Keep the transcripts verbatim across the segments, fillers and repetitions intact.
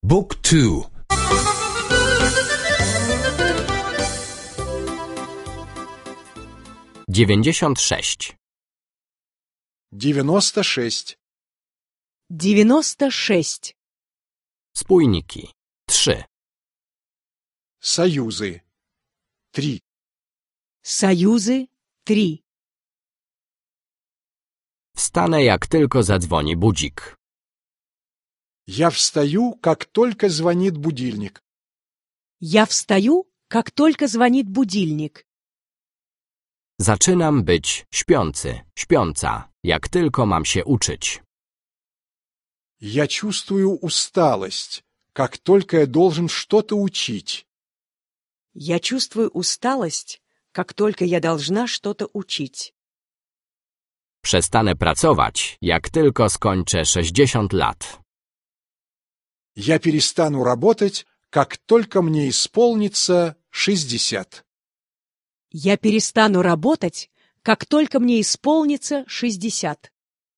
Book two. dziewięćdziesiąt sześć. девяносто шесть. девяносто шесть. Spójniki. Trzy. Союзы. Три. Союзы. Три. Wstanę, jak tylko zadzwoni budzik. Я встаю, как только звонит будильник. Я встаю, как только звонит будильник. Zaczynam być śpiący, śpiąca, jak tylko mam się uczyć. Я чувствую усталость, как только я должен что-то учить. Я чувствую усталость, как только я должна что-то учить. Przestanę pracować, jak tylko skończę sześćdziesiąt lat. Я перестану работать, как только мне исполнится шестьдесят. Я перестану работать, как только мне исполнится шестьдесят.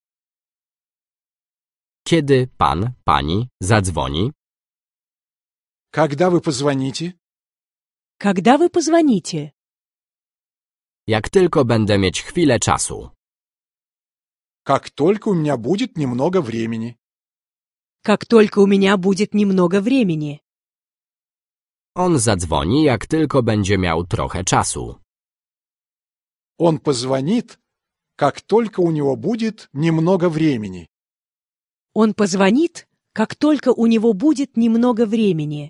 Kiedy pan, pani zadzwoni? Когда вы позвоните? Когда вы позвоните? Jak tylko będę mieć chwilę czasu. Как только у меня будет немного времени. Как только у меня будет немного времени. On zadzwoni, jak tylko będzie miał trochę czasu. Он позвонит, как только у него будет немного времени. Он позвонит, как только у него будет немного времени.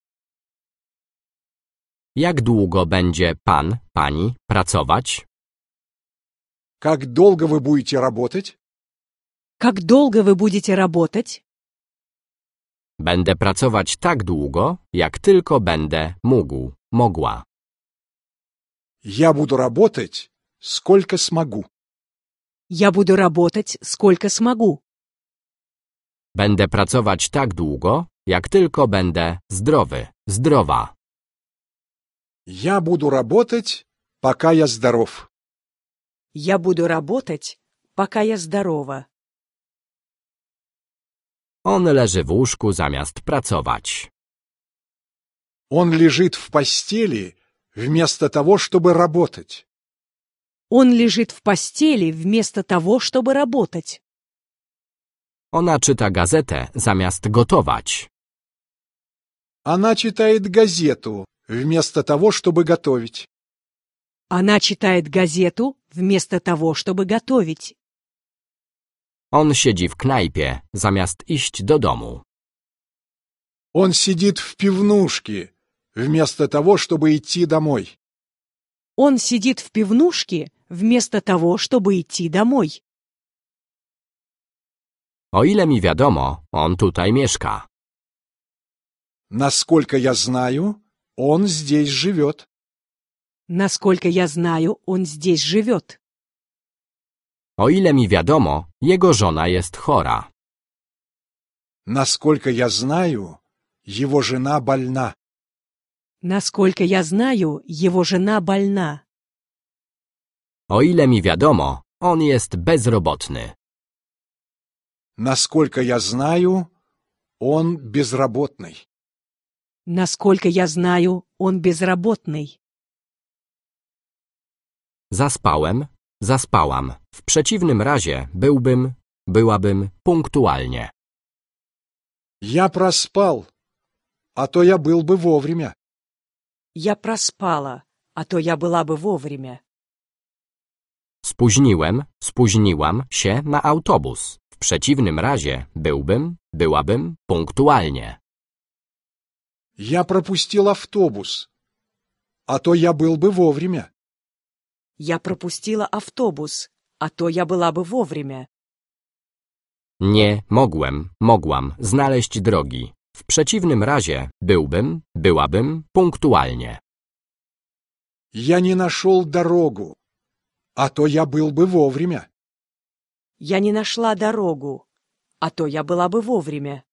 Jak długo będzie pan, pani pracować? Как долго вы будете работать? Как долго вы будете работать? Będę pracować tak długo, jak tylko będę mógł, mogła. Я буду работать, сколько смогу. Я буду работать, сколько смогу. Będę pracować tak długo, jak tylko będę zdrowy, zdrowa. Я буду работать, пока я здоров. Я буду работать, пока я здорова. On leży w łóżku zamiast pracować. Он лежит в постели, вместо того, чтобы работать. Он лежит в постели вместо того, чтобы работать. Ona czyta gazetę zamiast gotować. Она читает газету, вместо того, чтобы готовить. Она читает газету вместо того, чтобы готовить. On siedzi w knajpie zamiast iść do domu. Он сидит в пивнушке, вместо того, чтобы идти домой. Он сидит в пивнушке вместо того, чтобы идти домой. O ile mi wiadomo, on tutaj mieszka. Насколько я знаю, он здесь живет. Насколько я знаю, он здесь живет. O ile mi wiadomo, jego żona jest chora. Насколько я знаю, его жена больна. Насколько я знаю, его жена больна. O ile mi wiadomo, on jest bezrobotny. Насколько я знаю, он безработный. Насколько я знаю, он безработный. Zaspałem, zaspałam. W przeciwnym razie byłbym, byłabym punktualnie. Я проспал, а то я был бы вовремя. Я проспала, а то я была бы вовремя. Spóźniłem, spóźniłam się na autobus. W przeciwnym razie byłbym, byłabym punktualnie. Я пропустил автобус, а то я был бы вовремя. Я пропустила автобус, а то я была бы вовремя. Nie mogłem, mogłam znaleźć drogi. W przeciwnym razie byłbym, byłabym punktualnie. Я не нашел дорогу, а то я был бы вовремя. Я не нашла дорогу, а то я была бы вовремя.